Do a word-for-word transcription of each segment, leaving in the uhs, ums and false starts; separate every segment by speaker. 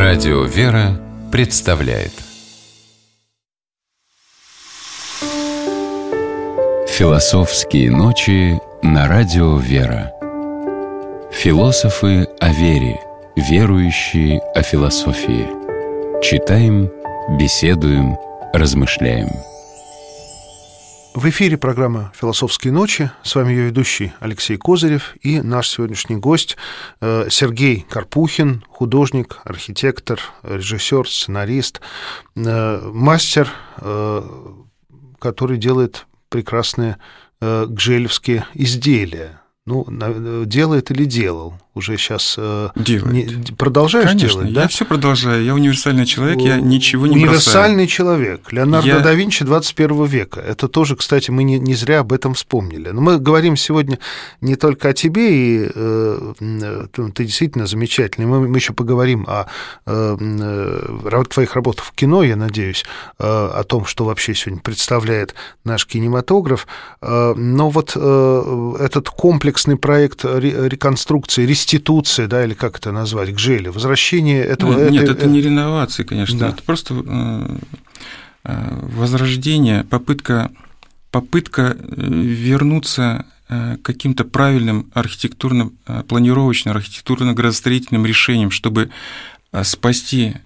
Speaker 1: Радио «Вера» представляет Философские ночи на Радио «Вера». Философы о вере, верующие о философии. Читаем, беседуем, размышляем.
Speaker 2: В эфире программа «Философские ночи». С вами ее ведущий Алексей Козырев и наш сегодняшний гость Сергей Карпухин, художник, архитектор, режиссер, сценарист, мастер, который делает прекрасные гжелевские изделия. Ну, делает или делал? Уже сейчас не, продолжаешь
Speaker 3: Конечно,
Speaker 2: делать,
Speaker 3: да?
Speaker 2: Я
Speaker 3: все продолжаю. Я универсальный человек, я ничего не
Speaker 2: Универсальный
Speaker 3: бросаю.
Speaker 2: человек. Леонардо
Speaker 3: я...
Speaker 2: да Винчи двадцать первого века. Это тоже, кстати, мы не, не зря об этом вспомнили. Но мы говорим сегодня не только о тебе, и э, ты действительно замечательный. Мы, мы еще поговорим о э, твоих работах в кино, я надеюсь, э, о том, что вообще сегодня представляет наш кинематограф. Э, но вот э, этот комплексный проект реконструкции, реституции, Реституция, да, или как это назвать, гжели, возвращение этого...
Speaker 3: Ну, нет,
Speaker 2: это,
Speaker 3: это не реновация, конечно, да. Это просто возрождение, попытка, попытка вернуться к каким-то правильным архитектурным, планировочным, архитектурно-градостроительным решениям, чтобы спасти,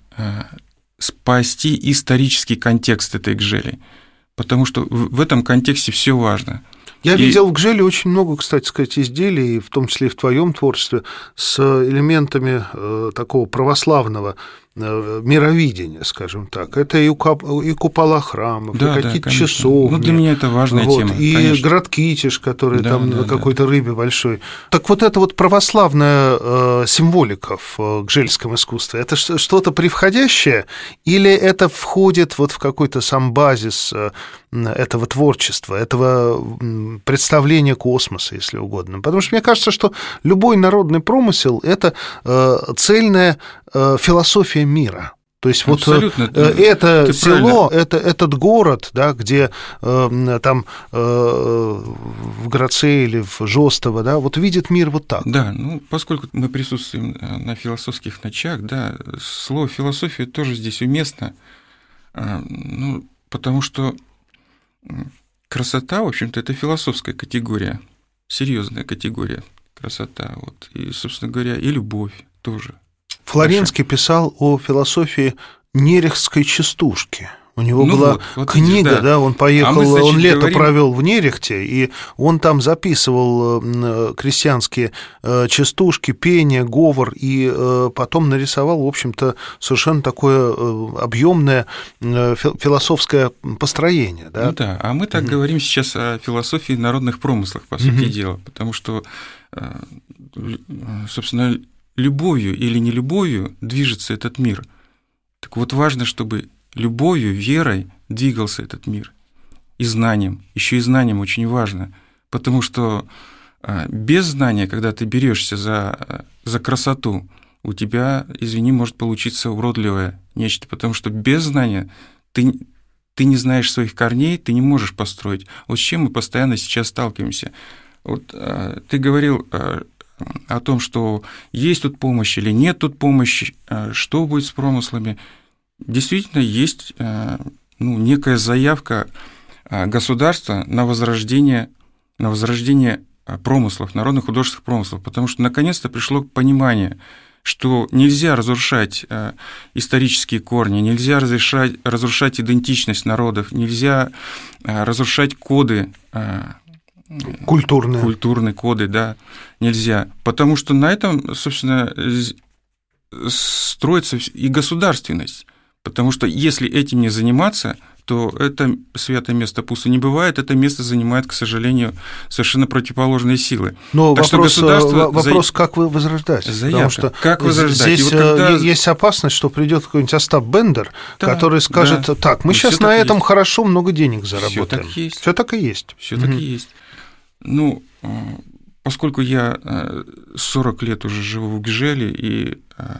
Speaker 3: спасти исторический контекст этой гжели, потому что в этом контексте все важно.
Speaker 2: Я
Speaker 3: и...
Speaker 2: видел в гжеле очень много, кстати сказать, изделий, в том числе и в твоем творчестве, с элементами э, такого православного э, мировидения, скажем так. Это и, укоп... и купола храмов, да, и какие-то да, часовни.
Speaker 3: Ну, для меня это важная
Speaker 2: вот,
Speaker 3: тема.
Speaker 2: И
Speaker 3: конечно.
Speaker 2: Град-Китеж, который
Speaker 3: да,
Speaker 2: там
Speaker 3: да,
Speaker 2: на какой-то
Speaker 3: да.
Speaker 2: рыбе большой. Так вот эта вот православная э, символика в гжельском искусстве, это что-то превходящее, или это входит вот в какой-то сам базис э, этого творчества, этого представления космоса, если угодно. Потому что мне кажется, что любой народный промысел – это э, цельная э, философия мира. То есть
Speaker 3: абсолютно,
Speaker 2: вот э, это село, это, этот город, да, где э, там э, в Грацее или в Жостово, да, вот видит мир вот так.
Speaker 3: Да, ну, поскольку мы присутствуем на философских ночах, да, слово «философия» тоже здесь уместно, ну, потому что красота, в общем-то, это философская категория, серьезная категория красота, вот, и, собственно говоря, и любовь тоже.
Speaker 2: Флоренский Хорошо. Писал о философии нерехтской частушки. У него ну была вот, вот книга, видишь, да. да, он поехал, а мы, значит, он лето говорим... провел в Нерехте, и он там записывал крестьянские частушки, пение, говор, и потом нарисовал, в общем-то, совершенно такое объемное философское построение. Да,
Speaker 3: ну, да. А мы так угу. говорим сейчас о философии народных промыслах, по сути угу. дела, потому что, собственно, любовью или не любовью движется этот мир. Так вот, важно, чтобы любовью, верой двигался этот мир. И знанием. Еще и знанием очень важно. Потому что без знания, когда ты берешься за, за красоту, у тебя, извини, может получиться уродливое нечто. Потому что без знания ты, ты не знаешь своих корней, ты не можешь построить. Вот с чем мы постоянно сейчас сталкиваемся. Вот ты говорил о том, что есть тут помощь или нет тут помощи, что будет с промыслами. Действительно, есть ну, некая заявка государства на возрождение, на возрождение промыслов, народных художественных промыслов, потому что наконец-то пришло понимание, что нельзя разрушать исторические корни, нельзя разрушать, разрушать идентичность народов, нельзя разрушать коды,
Speaker 2: культурные.
Speaker 3: культурные коды, да, нельзя, потому что на этом, собственно, строится и государственность. Потому что если этим не заниматься, то это святое место пусто не бывает, это место занимает, к сожалению, совершенно противоположные силы.
Speaker 2: Но так вопрос, что государство... вопрос, за... как вы возрождать?
Speaker 3: Заявка.
Speaker 2: Потому что
Speaker 3: как возрождать?
Speaker 2: Здесь
Speaker 3: вот когда...
Speaker 2: есть опасность, что придет какой-нибудь Остап Бендер, да, который скажет, да. так, мы ну, сейчас на этом есть. Хорошо много денег заработаем.
Speaker 3: Все так есть.
Speaker 2: Все так и есть.
Speaker 3: Все угу. так и есть. Ну, поскольку я сорок лет уже живу в Гжеле и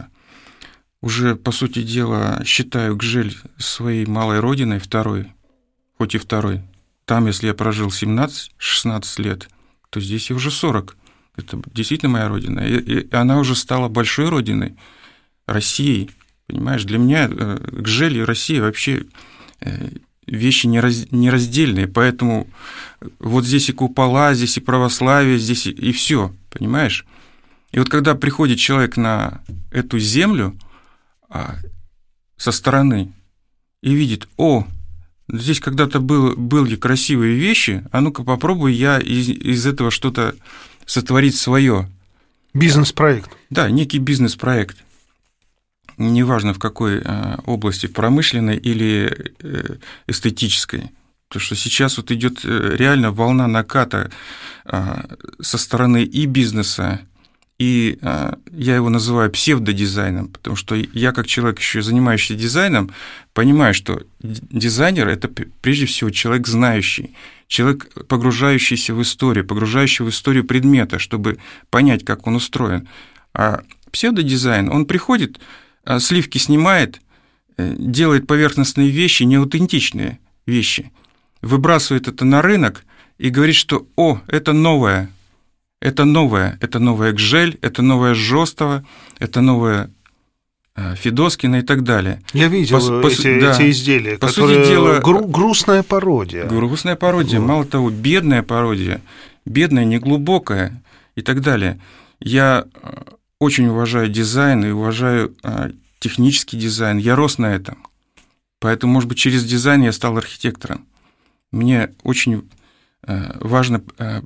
Speaker 3: уже, по сути дела, считаю Гжель своей малой родиной, второй, хоть и второй. Там, если я прожил семнадцать-шестнадцать лет, то здесь я уже сорок. Это действительно моя родина. И она уже стала большой родиной, Россией, Понимаешь, для меня Гжель и Россия вообще вещи нераздельные, поэтому вот здесь и купола, здесь и православие, здесь и, и все, понимаешь? И вот когда приходит человек на эту землю а, со стороны и видит, о, здесь когда-то был, были красивые вещи, а ну-ка попробуй я из, из этого что-то сотворить свое.
Speaker 2: Бизнес-проект.
Speaker 3: Да, некий бизнес-проект. Неважно в какой области, в промышленной или эстетической. Потому что сейчас вот идет реально волна наката со стороны и бизнеса, и я его называю псевдодизайном, потому что я, как человек, еще занимающийся дизайном, понимаю, что дизайнер – это прежде всего человек знающий, человек, погружающийся в историю, погружающий в историю предмета, чтобы понять, как он устроен. А псевдодизайн, он приходит, сливки снимает, делает поверхностные вещи, неаутентичные вещи, выбрасывает это на рынок и говорит, что «О, это новое». Это новое, это новая Гжель, это новая Жостова, это новая Федоскина и так далее.
Speaker 2: Я видел по, эти,
Speaker 3: да,
Speaker 2: эти изделия,
Speaker 3: по
Speaker 2: которые
Speaker 3: сути дела,
Speaker 2: гру, грустная пародия.
Speaker 3: Грустная пародия, вот. Мало того, бедная пародия, бедная, неглубокая и так далее. Я очень уважаю дизайн и уважаю технический дизайн, я рос на этом, поэтому, может быть, через дизайн я стал архитектором. Мне очень важно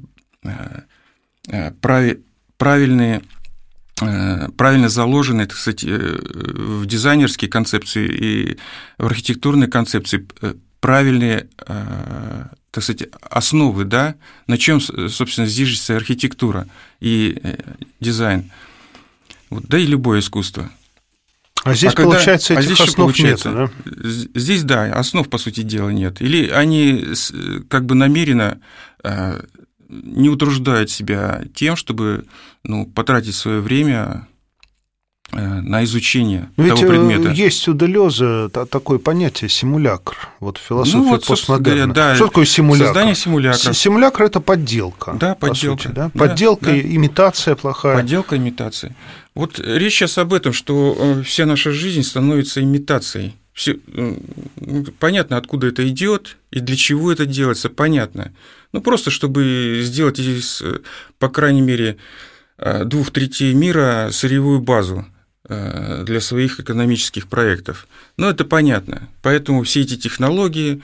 Speaker 3: правильные, правильно заложенные, так сказать, в дизайнерские концепции и в архитектурной концепции правильные, так сказать, основы, да, на чем, собственно, зиждется архитектура и дизайн, вот, да и любое искусство.
Speaker 2: А здесь, а когда, получается, этих а здесь основ нет, да?
Speaker 3: Здесь, да, основ, по сути дела, нет. Или они как бы намеренно не утруждают себя тем, чтобы, ну, потратить свое время на изучение
Speaker 2: Ведь
Speaker 3: того предмета.
Speaker 2: Есть у Делеза такое понятие симулякр. Вот в философии ну, вот, постмодерна.
Speaker 3: Да,
Speaker 2: что такое симулякр?
Speaker 3: Создание симулякра.
Speaker 2: Симулякр – это подделка.
Speaker 3: Да, подделка.
Speaker 2: Сути, да? Подделка, да, имитация плохая.
Speaker 3: Подделка, имитация. Вот речь сейчас об этом, что вся наша жизнь становится имитацией. Все, понятно, откуда это идет и для чего это делается, понятно. Ну, просто чтобы сделать из, по крайней мере, двух третей мира сырьевую базу для своих экономических проектов. Но это понятно. Поэтому все эти технологии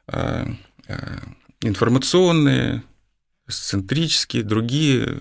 Speaker 3: информационные, сцентрические, другие,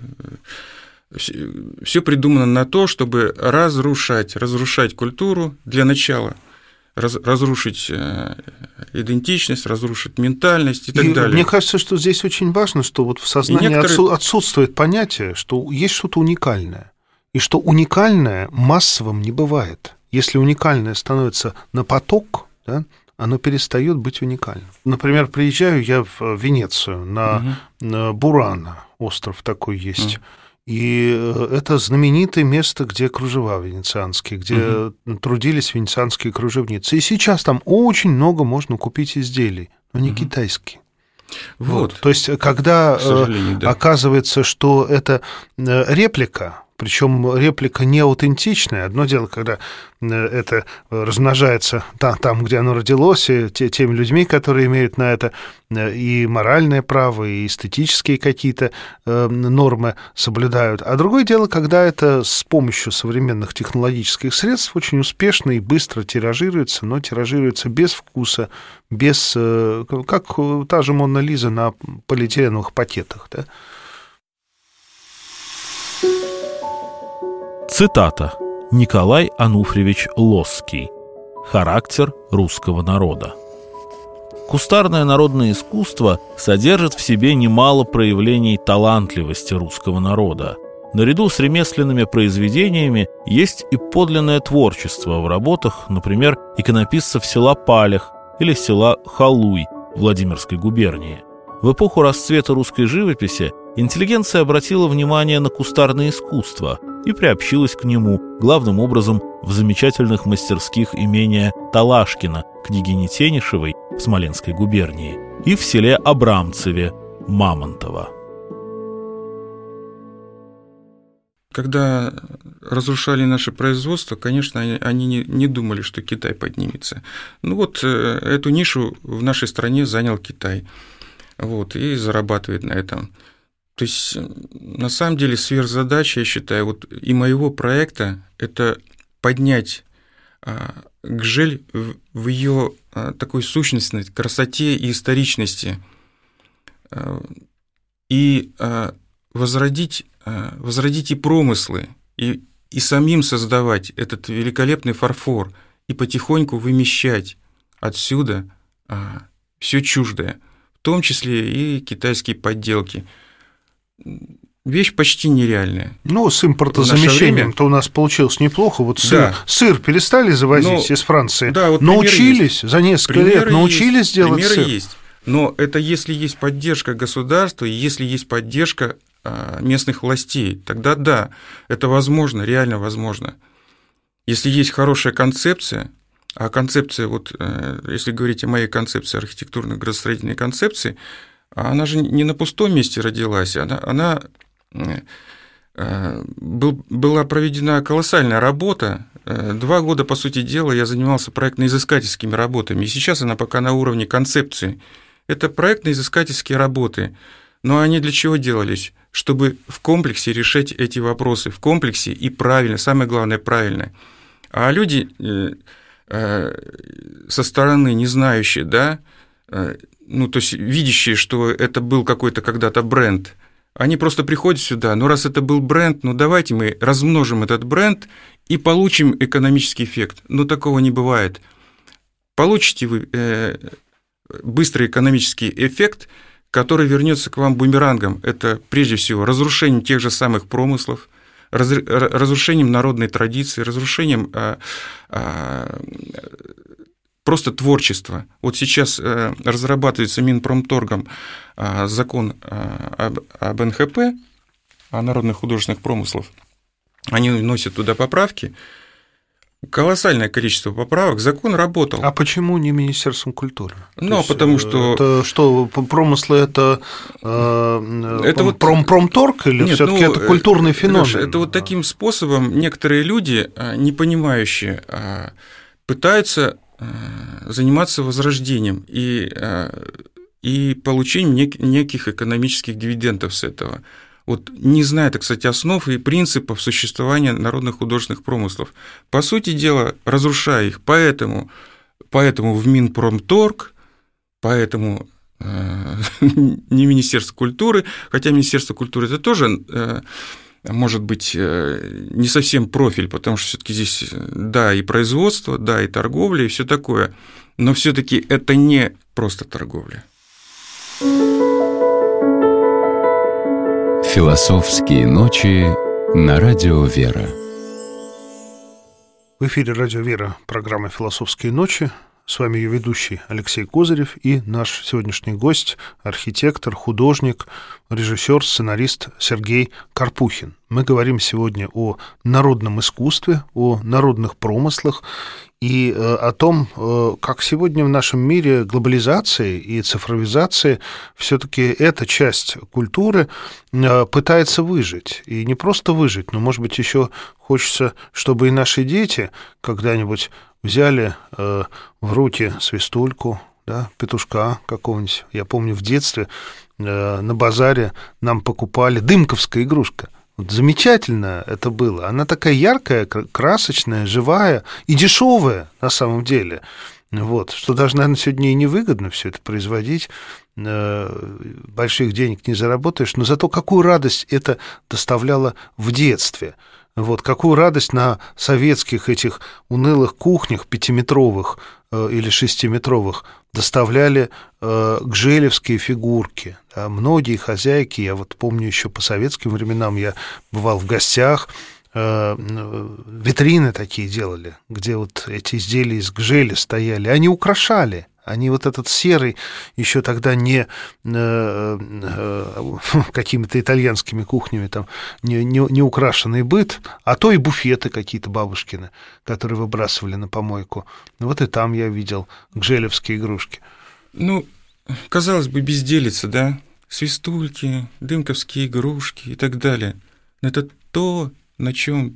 Speaker 3: все придумано на то, чтобы разрушать, разрушать культуру для начала, разрушить идентичность, разрушить ментальность и так и далее.
Speaker 2: Мне кажется, что здесь очень важно, что вот в сознании некоторые... отсутствует понятие, что есть что-то уникальное, и что уникальное массовым не бывает. Если уникальное становится на поток, да, оно перестает быть уникальным. Например, приезжаю я в Венецию, на, угу. на Бурано, остров такой есть, угу. И это знаменитое место, где кружева венецианские, где угу. трудились венецианские кружевницы. И сейчас там очень много можно купить изделий, но не угу. китайские. Вот. Вот. То есть, когда да. оказывается, что это реплика, причем реплика не аутентичная. Одно дело, когда это размножается там, где оно родилось, и теми людьми, которые имеют на это и моральное право, и эстетические какие-то нормы соблюдают. А другое дело, когда это с помощью современных технологических средств очень успешно и быстро тиражируется, но тиражируется без вкуса, без... как та же Мона Лиза на полиэтиленовых пакетах, да?
Speaker 4: Цитата. Николай Ануфриевич Лосский. Характер русского народа. Кустарное народное искусство содержит в себе немало проявлений талантливости русского народа. Наряду с ремесленными произведениями есть и подлинное творчество в работах, например, иконописцев села Палях или села Халуй Владимирской губернии. В эпоху расцвета русской живописи интеллигенция обратила внимание на кустарное искусство и приобщилась к нему, главным образом в замечательных мастерских имения Талашкина, княгини Тенишевой в Смоленской губернии, и в селе Абрамцеве Мамонтова.
Speaker 3: Когда разрушали наше производство, конечно, они, они не, не думали, что Китай поднимется. Ну вот эту нишу в нашей стране занял Китай, вот, и зарабатывает на этом. То есть, на самом деле, сверхзадача, я считаю, вот и моего проекта – это поднять Гжель в ее такой сущностной красоте и историчности и возродить, возродить и промыслы, и, и самим создавать этот великолепный фарфор, и потихоньку вымещать отсюда все чуждое, в том числе и китайские подделки. Вещь почти нереальная.
Speaker 2: Ну, с импортозамещением-то у нас получилось неплохо. Вот сыр, да. сыр перестали завозить Но, из Франции, да, вот научились за несколько примеры лет, научились есть, делать
Speaker 3: примеры
Speaker 2: сыр.
Speaker 3: Есть. Но это если есть поддержка государства, и если есть поддержка местных властей, тогда да, это возможно, реально возможно. Если есть хорошая концепция, а концепция, вот если говорить о моей концепции, архитектурно-градостроительной концепции, она же не на пустом месте родилась, она, она был, была проведена колоссальная работа. Два года, по сути дела, я занимался проектно-изыскательскими работами, и сейчас она пока на уровне концепции. Это проектно-изыскательские работы, но они для чего делались? Чтобы в комплексе решать эти вопросы, в комплексе и правильно, самое главное, правильно. А люди со стороны не знающие, да, ну, то есть видящие, что это был какой-то когда-то бренд, они просто приходят сюда, ну, раз это был бренд, ну, давайте мы размножим этот бренд и получим экономический эффект. Но такого не бывает. Получите вы э, быстрый экономический эффект, который вернется к вам бумерангом. Это, прежде всего, разрушением тех же самых промыслов, раз, разрушением народной традиции, разрушением э, э, просто творчество. Вот сейчас разрабатывается Минпромторгом закон об, об эн ха пэ, о народных художественных промыслах. Они вносят туда поправки. Колоссальное количество поправок. Закон работал.
Speaker 2: А почему не Министерством культуры?
Speaker 3: Ну, потому что...
Speaker 2: Это что, промыслы – это, э, это вот... пром, промторг или все-таки ну, это культурный феномен?
Speaker 3: Леша, это вот таким способом некоторые люди, не понимающие, пытаются заниматься возрождением и, и получением нек- неких экономических дивидендов с этого. Вот не зная, так сказать, основ и принципов существования народных художественных промыслов. По сути дела, разрушая их. Поэтому, поэтому в Минпромторг, поэтому э, не Министерство культуры, хотя Министерство культуры это тоже... Э, может быть, не совсем профиль, потому что все-таки здесь, да, и производство, да, и торговля, и все такое, но все-таки это не просто торговля.
Speaker 1: Философские ночи на радио «Вера».
Speaker 2: В эфире радио «Вера», программа «Философские ночи». С вами ее ведущий Алексей Козырев и наш сегодняшний гость, архитектор, художник, режиссер, сценарист Сергей Карпухин. Мы говорим сегодня о народном искусстве, о народных промыслах и о том, как сегодня в нашем мире глобализации и цифровизации все-таки эта часть культуры пытается выжить. И не просто выжить, но, может быть, еще хочется, чтобы и наши дети когда-нибудь взяли э, в руки свистульку, да, петушка какого-нибудь. Я помню, в детстве э, на базаре нам покупали дымковская игрушка. Вот замечательно это было. Она такая яркая, красочная, живая и дешевая на самом деле. Вот. Что даже, наверное, сегодня и невыгодно все это производить. Э, больших денег не заработаешь. Но зато какую радость это доставляло в детстве. Вот, какую радость на советских этих унылых кухнях пятиметровых э, или шестиметровых доставляли э, гжелевские фигурки. Да, многие хозяйки, я вот помню еще по советским временам, я бывал в гостях, э, витрины такие делали, где вот эти изделия из гжели стояли, они украшали. Они вот этот серый, еще тогда не э, э, какими-то итальянскими кухнями там не, не, не украшенный быт, а то и буфеты какие-то бабушкины, которые выбрасывали на помойку. Вот и там я видел гжелевские игрушки.
Speaker 3: Ну, казалось бы, безделица, да? Свистульки, дымковские игрушки и так далее. Но это то, на чем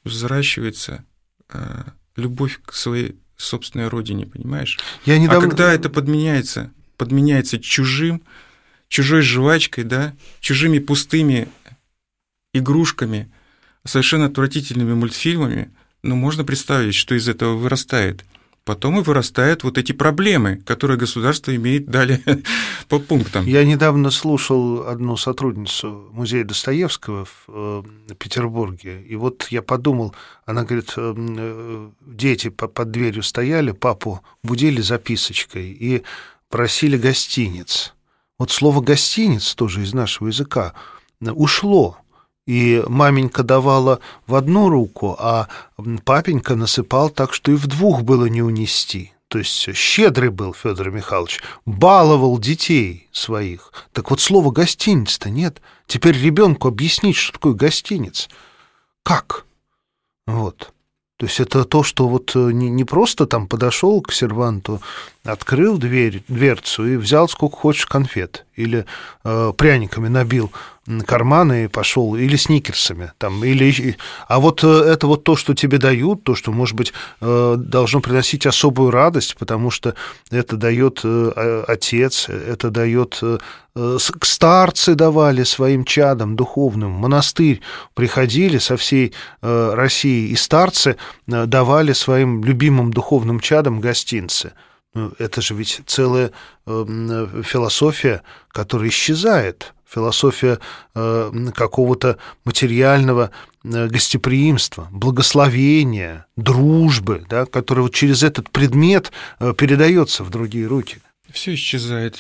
Speaker 3: взращивается любовь к своей собственной родине, понимаешь?
Speaker 2: Я недавно...
Speaker 3: А когда это подменяется, подменяется чужим, чужой жвачкой, да, чужими пустыми игрушками, совершенно отвратительными мультфильмами, ну, можно представить, что из этого вырастает. Потом и вырастают вот эти проблемы, которые государство имеет далее по пунктам.
Speaker 2: Я недавно слушал одну сотрудницу музея Достоевского в Петербурге, и вот я подумал, она говорит, дети под дверью стояли, папу будили записочкой и просили гостиниц. Вот слово «гостиниц» тоже из нашего языка ушло. И маменька давала в одну руку, а папенька насыпал так, что и в двух было не унести. То есть щедрый был Федор Михайлович, баловал детей своих. Так вот слова «гостиниц»-то нет. Теперь ребенку объяснить, что такое гостиниц. Как? Вот. То есть это то, что вот не, не просто там подошел к серванту, открыл дверь, дверцу и взял сколько хочешь конфет, или э, пряниками набил карманы и пошел, или сникерсами, там, или... а вот это вот то, что тебе дают, то, что, может быть, э, должно приносить особую радость, потому что это дает э, отец, это дает... Э, старцы давали своим чадам духовным, в монастырь приходили со всей э, России, и старцы э, давали своим любимым духовным чадам гостинцы. Это же ведь целая э, философия, которая исчезает, философия э, какого-то материального э, гостеприимства, благословения, дружбы, да, которая вот через этот предмет э, передается в другие руки.
Speaker 3: Все исчезает.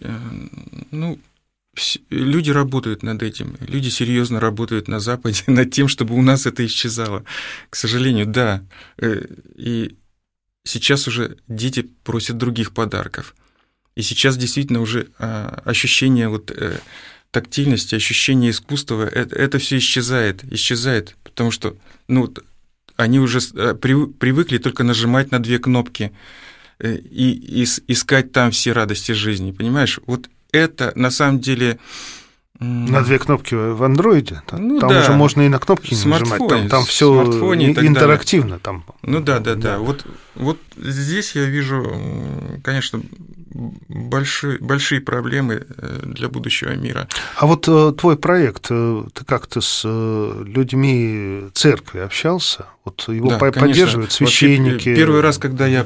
Speaker 3: Ну, люди работают над этим, люди серьезно работают на Западе над тем, чтобы у нас это исчезало. К сожалению, да. И сейчас уже дети просят других подарков. И сейчас действительно уже ощущение вот тактильности, ощущение искусства, это, это все исчезает, исчезает, потому что ну, они уже привыкли только нажимать на две кнопки и, и искать там все радости жизни, понимаешь? Вот это на самом деле...
Speaker 2: На две кнопки в андроиде, там,
Speaker 3: ну,
Speaker 2: там
Speaker 3: да.
Speaker 2: уже можно и на кнопки не нажимать, там, там все интерактивно. Там.
Speaker 3: Ну да, да, да. да. Вот, вот здесь я вижу, конечно, большие, большие проблемы для будущего мира.
Speaker 2: А вот твой проект, ты как-то с людьми церкви общался? Вот его да, поддерживают конечно. священники?
Speaker 3: Вообще, первый раз, когда я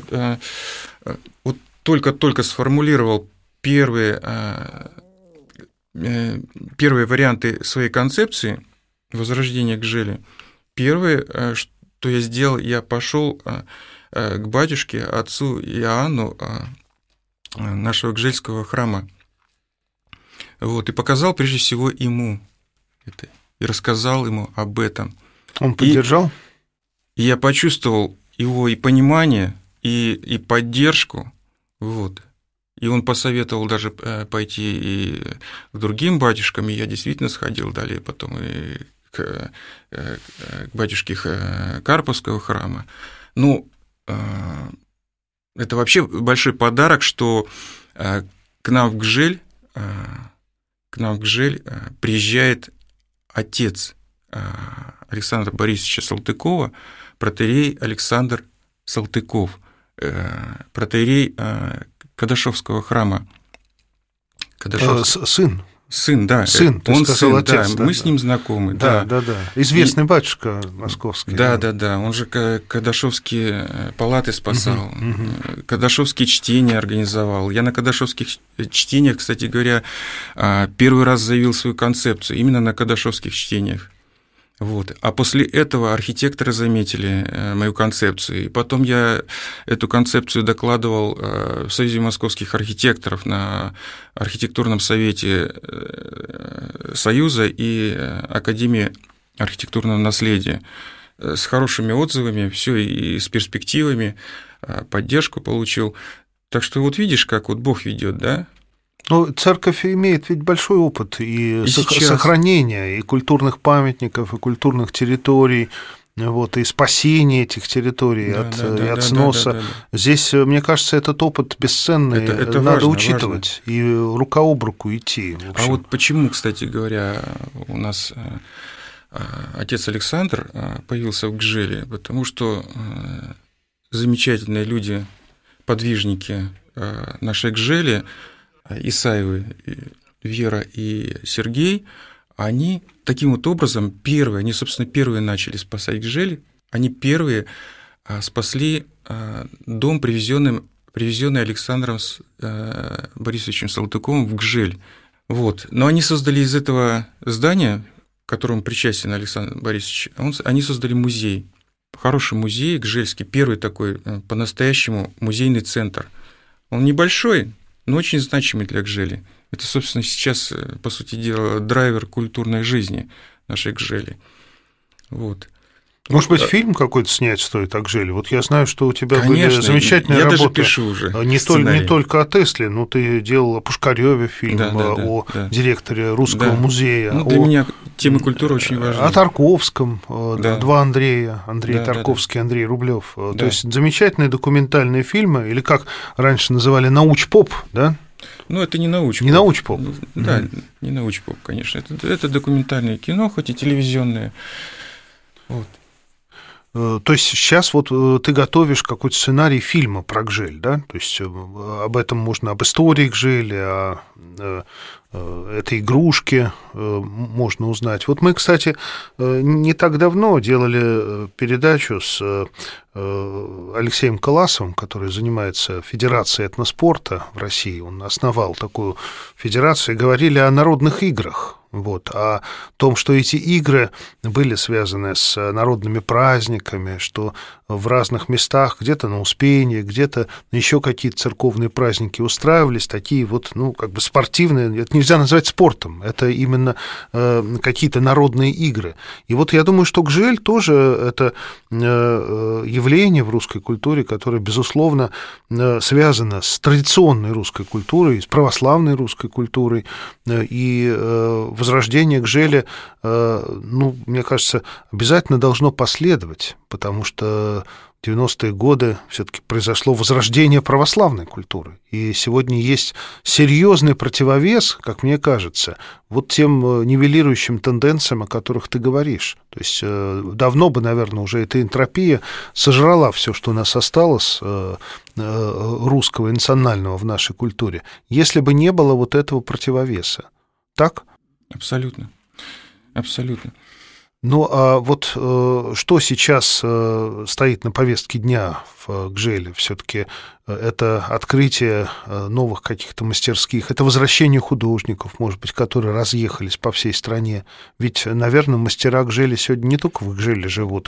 Speaker 3: вот только-только сформулировал первые... Первые варианты своей концепции возрождения Гжели, первое, что я сделал, я пошел к батюшке, отцу Иоанну нашего Гжельского храма, вот, и показал прежде всего ему это, и рассказал ему об этом.
Speaker 2: Он поддержал?
Speaker 3: И, и я почувствовал его и понимание, и, и поддержку, вот. И он посоветовал даже пойти и к другим батюшкам, и я действительно сходил далее потом и к, к батюшке Карповского храма. Ну, это вообще большой подарок, что к нам в Гжель, к нам в Гжель приезжает отец Александра Борисовича Салтыкова, протоиерей Александр Салтыков, протоиерей Кадашовского храма.
Speaker 2: Кадашовский. Сын.
Speaker 3: Сын, да.
Speaker 2: Сын, ты
Speaker 3: он
Speaker 2: сказал,
Speaker 3: сын,
Speaker 2: отец.
Speaker 3: Да,
Speaker 2: да,
Speaker 3: мы
Speaker 2: да.
Speaker 3: с ним знакомы.
Speaker 2: Да, да, да. да. Известный И... батюшка московский.
Speaker 3: Да, да, да, да. Он же Кадашовские палаты спасал, угу, угу. Кадашовские чтения организовал. Я на Кадашовских чтениях, кстати говоря, первый раз заявил свою концепцию именно на Кадашовских чтениях. Вот. А после этого архитекторы заметили мою концепцию, и потом я эту концепцию докладывал в Союзе московских архитекторов на архитектурном совете Союза и Академии архитектурного наследия с хорошими отзывами, все и с перспективами, поддержку получил. Так что вот видишь, как вот Бог ведет, да?
Speaker 2: Ну, церковь имеет ведь большой опыт и, и сохранения и культурных памятников, и культурных территорий, вот, и спасения этих территорий да, от, да, и от да, сноса. Да, да, да, да. Здесь, мне кажется, этот опыт бесценный, это, это надо важно, учитывать важно. И рука об руку идти.
Speaker 3: А вот почему, кстати говоря, у нас отец Александр появился в Гжеле, потому что замечательные люди, подвижники нашей Гжели, Исаевы, Вера и Сергей, они таким вот образом первые, они, собственно, первые начали спасать Гжель, они первые спасли дом, привезенный, привезенный Александром Борисовичем Салтыковым в Гжель. Вот. Но они создали из этого здания, к которому причастен Александр Борисович, они создали музей. Хороший музей, гжельский, первый такой по-настоящему музейный центр. Он небольшой, но очень значимый для Гжели. Это, собственно, сейчас, по сути дела, драйвер культурной жизни нашей Гжели. Вот.
Speaker 2: Может быть, фильм какой-то снять стоит о Гжели? Вот я знаю, что у тебя
Speaker 3: Конечно,
Speaker 2: были замечательные
Speaker 3: я
Speaker 2: работы.
Speaker 3: Даже пишу уже
Speaker 2: не, только, не только о Тесле, но ты делал о Пушкареве фильм, да, да, о да, директоре Русского да. музея.
Speaker 3: Ну, для о... меня тема культуры очень важна.
Speaker 2: О Тарковском, да. два Андрея, Андрей
Speaker 3: да,
Speaker 2: Тарковский,
Speaker 3: да, да.
Speaker 2: Андрей Рублев.
Speaker 3: Да.
Speaker 2: То есть замечательные документальные фильмы, или как раньше называли, науч-поп, да?
Speaker 3: Ну, это не научпоп.
Speaker 2: Не научпоп.
Speaker 3: Да, mm-hmm. не научпоп, конечно. Это, это документальное кино, хоть и телевизионное. Вот.
Speaker 2: То есть сейчас вот ты готовишь какой-то сценарий фильма про Гжель, да? То есть об этом можно, об истории Гжели, о этой игрушке можно узнать. Вот мы, кстати, не так давно делали передачу с Алексеем Коласовым, который занимается Федерацией этноспорта в России. Он основал такую федерацию, и говорили о народных играх. Вот, о том, что эти игры были связаны с народными праздниками, что в разных местах, где-то на Успенье, где-то еще какие-то церковные праздники устраивались, такие вот, ну, как бы спортивные, это нельзя назвать спортом, это именно э, какие-то народные игры. И вот я думаю, что Гжель тоже это э, явление в русской культуре, которое, безусловно, э, связано с традиционной русской культурой, с православной русской культурой, э, и э, возрождение Гжели, э, ну, мне кажется, обязательно должно последовать, потому что в девяностые годы все-таки произошло возрождение православной культуры. И сегодня есть серьезный противовес, как мне кажется, вот тем нивелирующим тенденциям, о которых ты говоришь. То есть давно бы, наверное, уже эта энтропия сожрала все, что у нас осталось русского и национального в нашей культуре, если бы не было вот этого противовеса. Так?
Speaker 3: Абсолютно. Абсолютно.
Speaker 2: Ну, а вот э, что сейчас э, стоит на повестке дня в Гжеле? Все-таки это открытие новых каких-то мастерских, это возвращение художников, может быть, которые разъехались по всей стране. Ведь, наверное, мастера Гжели сегодня не только в Гжеле живут.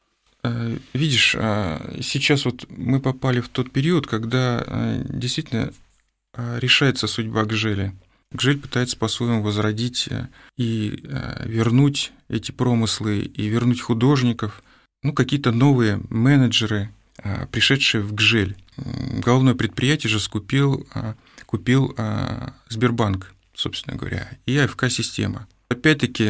Speaker 3: Видишь, сейчас вот мы попали в тот период, когда действительно решается судьба Гжели. Гжель пытается по-своему возродить и вернуть эти промыслы, и вернуть художников, ну, какие-то новые менеджеры, пришедшие в Гжель. Головное предприятие же скупил, купил Сбербанк, собственно говоря, и АФК-система. Опять-таки,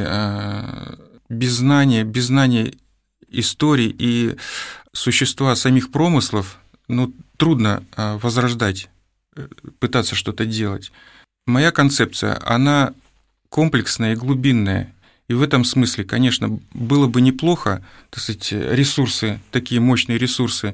Speaker 3: без знания, без знания истории и существа самих промыслов, ну, трудно возрождать, пытаться что-то делать. Моя концепция, она комплексная и глубинная. И в этом смысле, конечно, было бы неплохо, так сказать, ресурсы, такие мощные ресурсы,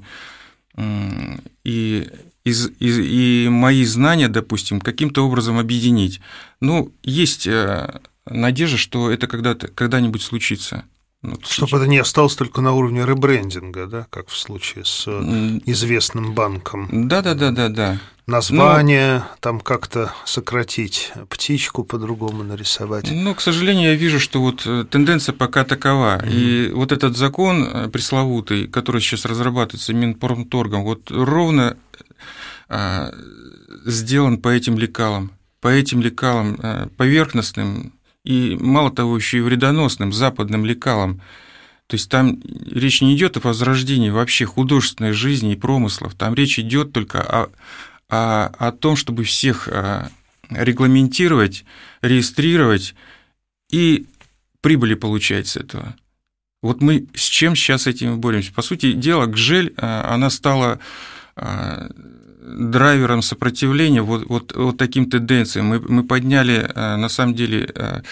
Speaker 3: и, и, и мои знания, допустим, каким-то образом объединить. Ну, есть надежда, что это когда-то, когда-нибудь случится.
Speaker 2: Вот чтобы сейчас это не осталось только на уровне ребрендинга, да, как в случае с известным банком.
Speaker 3: Да-да-да-да-да.
Speaker 2: Название Но, там как-то сократить, птичку по-другому нарисовать.
Speaker 3: Ну, к сожалению, я вижу, что вот тенденция пока такова. Mm-hmm. И вот этот закон пресловутый, который сейчас разрабатывается Минпромторгом, вот ровно а, сделан по этим лекалам, по этим лекалам а, поверхностным и, мало того, еще и вредоносным западным лекалам. То есть там речь не идет о возрождении вообще художественной жизни и промыслов, там речь идет только о А о том, чтобы всех регламентировать, регистрировать и прибыли получать с этого. Вот мы с чем сейчас этим боремся? По сути дела, Гжель, она стала драйвером сопротивления вот, вот, вот таким тенденциям. Мы, мы подняли, на самом деле,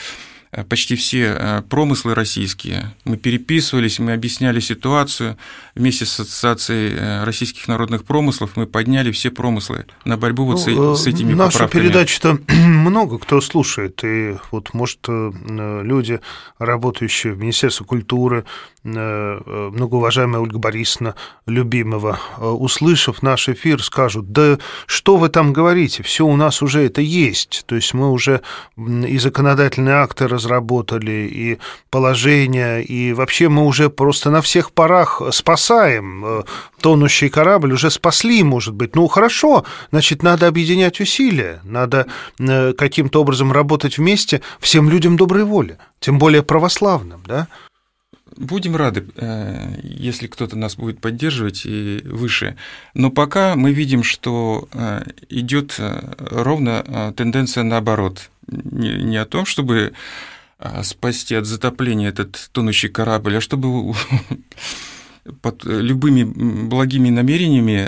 Speaker 3: почти все промыслы российские. Мы переписывались, мы объясняли ситуацию. Вместе с Ассоциацией российских народных промыслов мы подняли все промыслы на борьбу вот ну, с, с этими
Speaker 2: нашу
Speaker 3: поправками.
Speaker 2: Нашу передачу-то много кто слушает. И вот, может, люди, работающие в Министерстве культуры, многоуважаемая Ольга Борисовна Любимова, услышав наш эфир, скажут: да что вы там говорите, все у нас уже это есть. То есть мы уже и законодательные акты разработали, и положения, и вообще мы уже просто на всех парах спасаем. Тонущий корабль уже спасли, может быть. Ну, хорошо, значит, надо объединять усилия, надо каким-то образом работать вместе всем людям доброй воли, тем более православным, да?
Speaker 3: Будем рады, если кто-то нас будет поддерживать и выше. Но пока мы видим, что идет ровно тенденция наоборот. Не о том, чтобы спасти от затопления этот тонущий корабль, а чтобы под любыми благими намерениями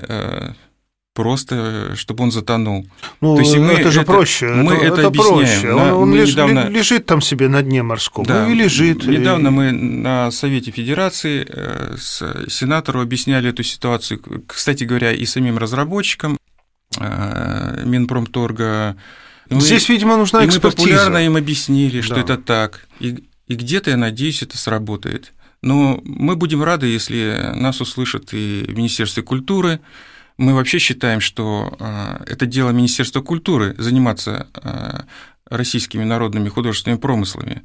Speaker 3: просто, чтобы он затонул.
Speaker 2: Ну,
Speaker 3: то есть мы
Speaker 2: это же
Speaker 3: это,
Speaker 2: проще.
Speaker 3: Мы это,
Speaker 2: это, это
Speaker 3: объясняем.
Speaker 2: проще. Он,
Speaker 3: На,
Speaker 2: он
Speaker 3: мы
Speaker 2: леж,
Speaker 3: недавно...
Speaker 2: лежит там себе на дне морском.
Speaker 3: Да,
Speaker 2: и лежит.
Speaker 3: Недавно
Speaker 2: и...
Speaker 3: мы на Совете Федерации с сенатору объясняли эту ситуацию, кстати говоря, и самим разработчикам Минпромторга.
Speaker 2: Здесь,
Speaker 3: мы,
Speaker 2: видимо, нужна
Speaker 3: и
Speaker 2: экспертиза.
Speaker 3: Мы популярно им объяснили, что
Speaker 2: да.
Speaker 3: это так. И, и где-то, я надеюсь, это сработает. Но мы будем рады, если нас услышат и в Министерстве культуры. Мы вообще считаем, что это дело Министерства культуры заниматься российскими народными художественными промыслами.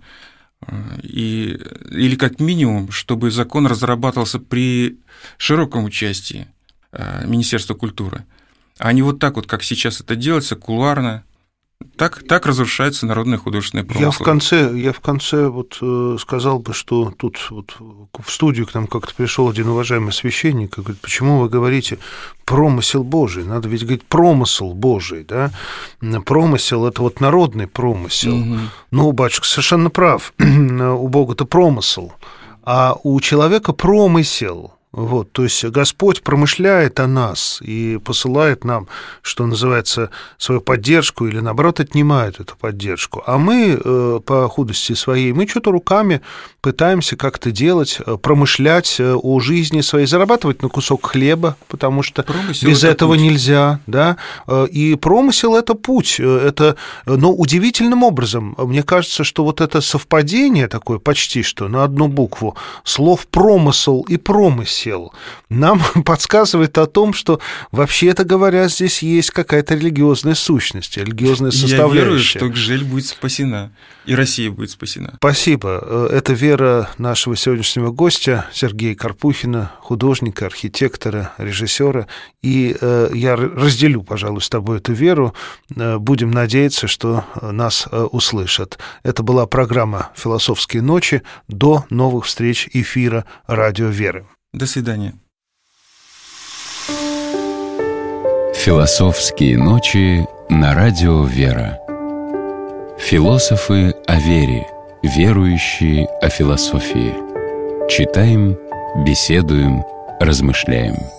Speaker 3: И, или как минимум, чтобы закон разрабатывался при широком участии Министерства культуры, а не вот так вот, как сейчас это делается, кулуарно. Так, так разрушается народное художественное промысло.
Speaker 2: Я в конце, я в конце вот, э, сказал бы, что тут вот, в студию к нам как-то пришел один уважаемый священник и говорит: почему вы говорите промысел Божий? Надо ведь говорить промысл Божий, да? Промысел – это вот народный промысел. Угу. Ну, батюшка совершенно прав. У Бога-то промысел, а у человека промысел. Вот, то есть Господь промышляет о нас и посылает нам, что называется, свою поддержку или, наоборот, отнимает эту поддержку. А мы, э, по худости своей, мы что-то руками пытаемся как-то делать, промышлять о жизни своей, зарабатывать на кусок хлеба, потому что промысел без этого путь. Нельзя. Да? И промысел – это путь. Это, но удивительным образом, мне кажется, что вот это совпадение такое почти что на одну букву слов «промысел» и «промысел» нам подсказывает о том, что, вообще-то говоря, здесь есть какая-то религиозная сущность, религиозная составляющая.
Speaker 3: Я верю, что Гжель будет спасена, и Россия будет спасена.
Speaker 2: Спасибо. Это вера нашего сегодняшнего гостя Сергея Карпухина, художника, архитектора, режиссера. И я разделю, пожалуй, с тобой эту веру. Будем надеяться, что нас услышат. Это была программа «Философские ночи». До новых встреч эфира «Радио Веры».
Speaker 3: До свидания.
Speaker 1: Философские ночи на радио «Вера». Философы о вере, верующие о философии. Читаем, беседуем, размышляем.